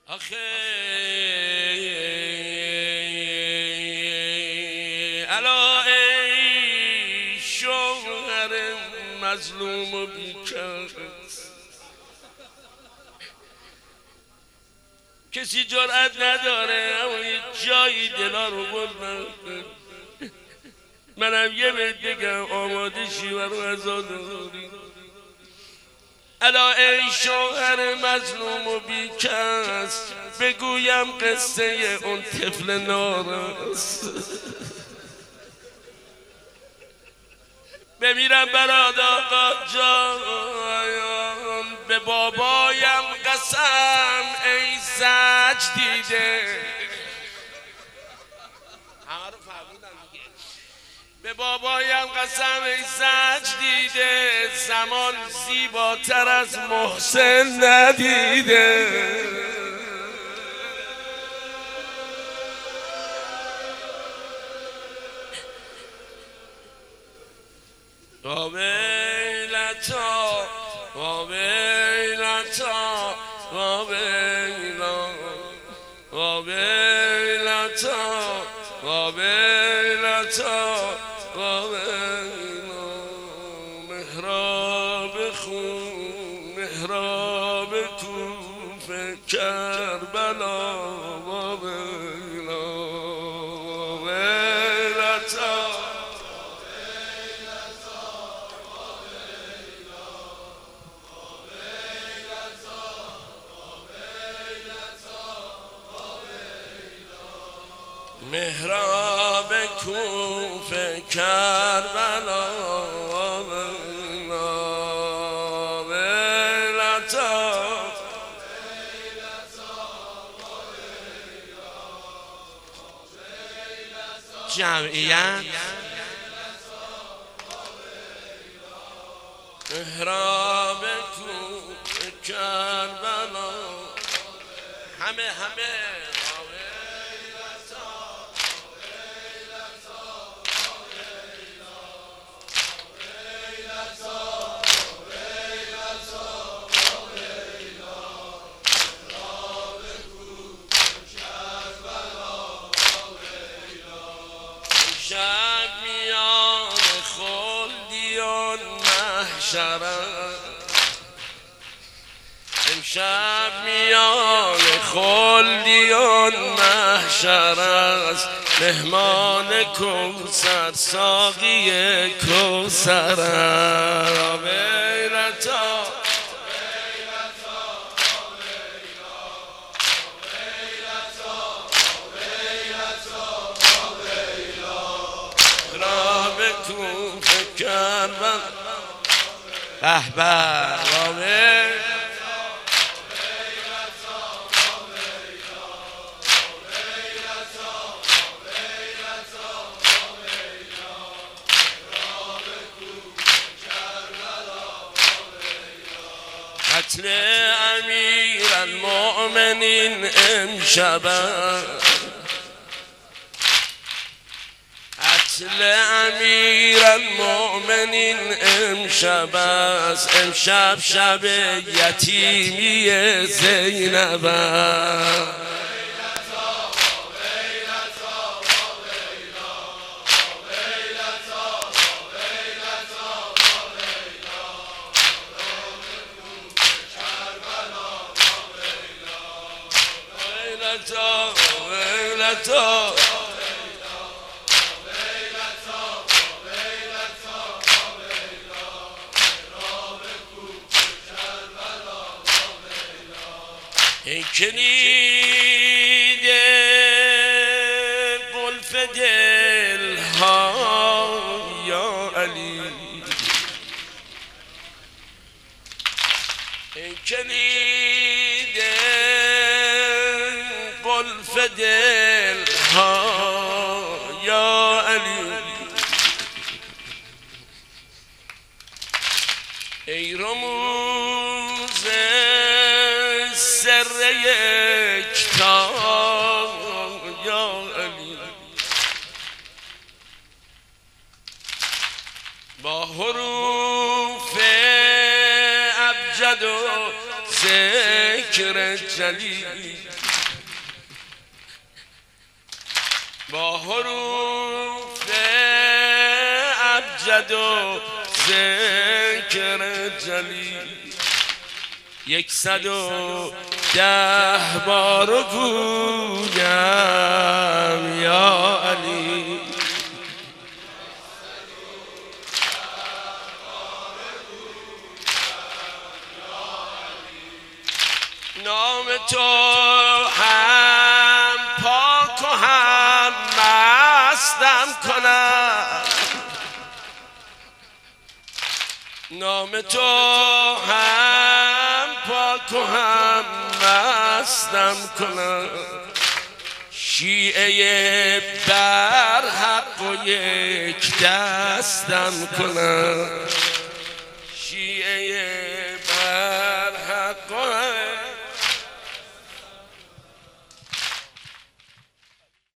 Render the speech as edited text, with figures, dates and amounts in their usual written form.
آخه الا ای شوهر مظلوم و بیکس، کسی جرأت نداره اما یه جایی دلا رو بردن. منم یه بیت بگم آماده شی برو عزاداری. الا ای شوهر مظلوم و بیکس، بگویم قصه اون طفل نارس. بمیرم برات آقا جان، به بابایم قسم ای زج دیده. به بابایم قسم ای زج دیده، زمان زیباتر از محسن ندیده. وابیلتا وابیلتا وابیلا وابیلتا وابیلتا وابیلا. محراب خون محراب کوفه کربلا وابیلا وابیلتا. محراب کوفه کربلا ویلتا. جمعیت محراب کوفه کربلا، همه شب میان خلدیان محشرم، امشب میان خلدیان محشر است، مهمان کوثر ساقی کوثر است. ویلتا کوفه کربلا به به. قتل امیر المؤمنین امشب، قتل امیر المؤمنین امشب است، امشب شب یتیمی زینب است. ویلتا این کلید قلف دل ها یا علی، این کلید قلف دل ها یا علی. ای رموز سر یکتا یا علی، با حروف ابجد و ذکر ذکر جلی با حروف ابجد و ذکر جلی 110 بار گویم یا علی نام تو هم پاک و هم مستم کنم نام تو هم پاک و هم مستم کنم شیعه بر حق و یک دستم کنم شیعه